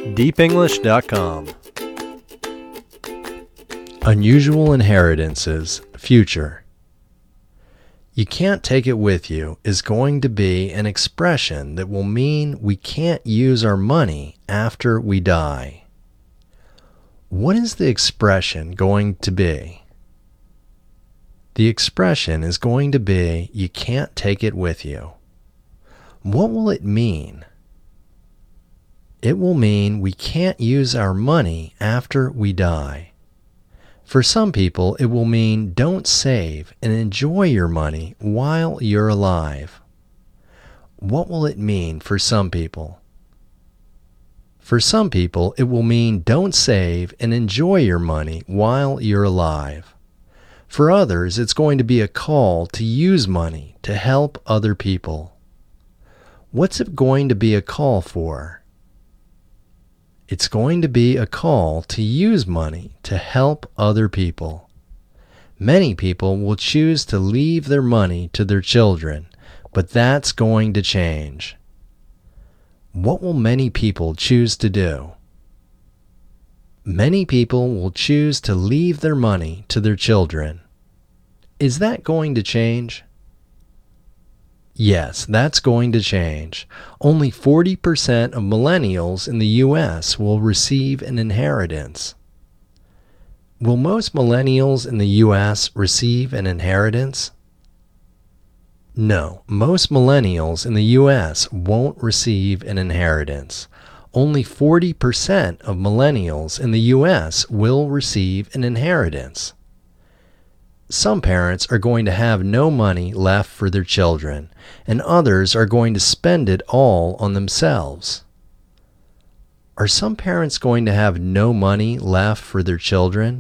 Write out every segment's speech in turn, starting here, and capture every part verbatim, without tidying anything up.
deep english dot com. Unusual inheritances, future. You can't take it with you is going to be an expression that will mean we can't use our money after we die. What is the expression going to be? The expression is going to be, you can't take it with you. What will it mean? It will mean we can't use our money after we die. For some people, it will mean don't save and enjoy your money while you're alive. What will it mean for some people? For some people, it will mean don't save and enjoy your money while you're alive. For others, it's going to be a call to use money to help other people. What's it going to be a call for? It's going to be a call to use money to help other people. Many people will choose to leave their money to their children, but that's going to change. What will many people choose to do? Many people will choose to leave their money to their children. Is that going to change? Yes, that's going to change. Only forty percent of millennials in the U S will receive an inheritance. Will most millennials in the U S receive an inheritance? No, most millennials in the U S won't receive an inheritance. Only forty percent of millennials in the U S will receive an inheritance. Some parents are going to have no money left for their children, and others are going to spend it all on themselves. Are some parents going to have no money left for their children?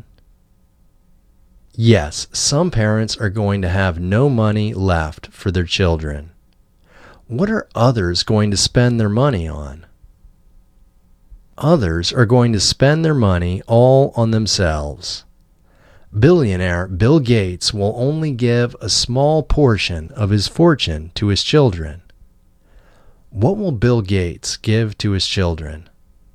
Yes, some parents are going to have no money left for their children. What are others going to spend their money on? Others are going to spend their money all on themselves. Billionaire Bill Gates will only give a small portion of his fortune to his children. What will Bill Gates give to his children?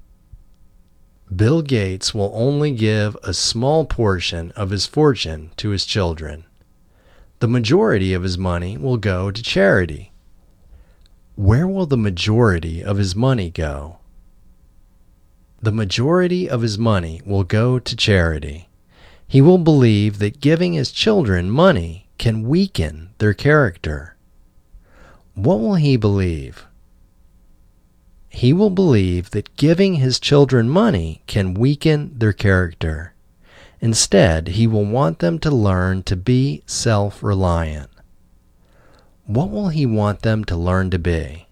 Bill Gates will only give a small portion of his fortune to his children. The majority of his money will go to charity. Where will the majority of his money go? The majority of his money will go to charity. He will believe that giving his children money can weaken their character. What will he believe? He will believe that giving his children money can weaken their character. Instead, he will want them to learn to be self-reliant. What will he want them to learn to be?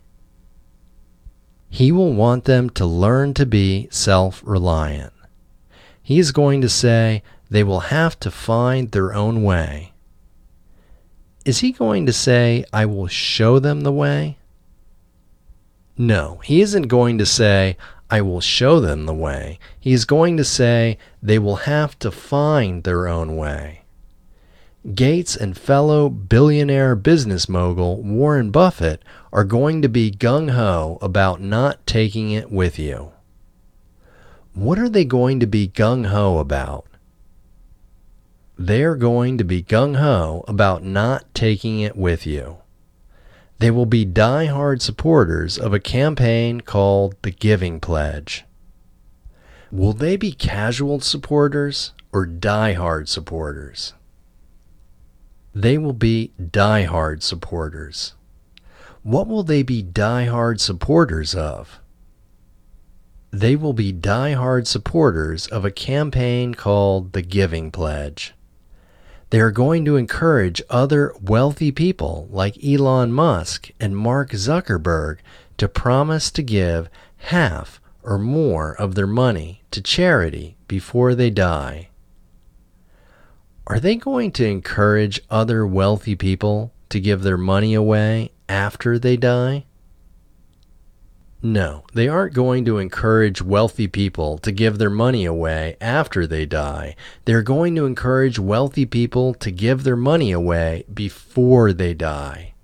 He will want them to learn to be self-reliant. He is going to say, they will have to find their own way. Is he going to say, I will show them the way? No, he isn't going to say, I will show them the way. He is going to say, they will have to find their own way. Gates and fellow billionaire business mogul Warren Buffett are going to be gung-ho about not taking it with you. What are they going to be gung-ho about? They're going to be gung-ho about not taking it with you. They will be die-hard supporters of a campaign called the Giving Pledge. Will they be casual supporters or die-hard supporters? They will be die-hard supporters. What will they be die-hard supporters of? They will be die-hard supporters of a campaign called the Giving Pledge. They are going to encourage other wealthy people like Elon Musk and Mark Zuckerberg to promise to give half or more of their money to charity before they die. Are they going to encourage other wealthy people to give their money away after they die? No, they aren't going to encourage wealthy people to give their money away after they die. They're going to encourage wealthy people to give their money away before they die.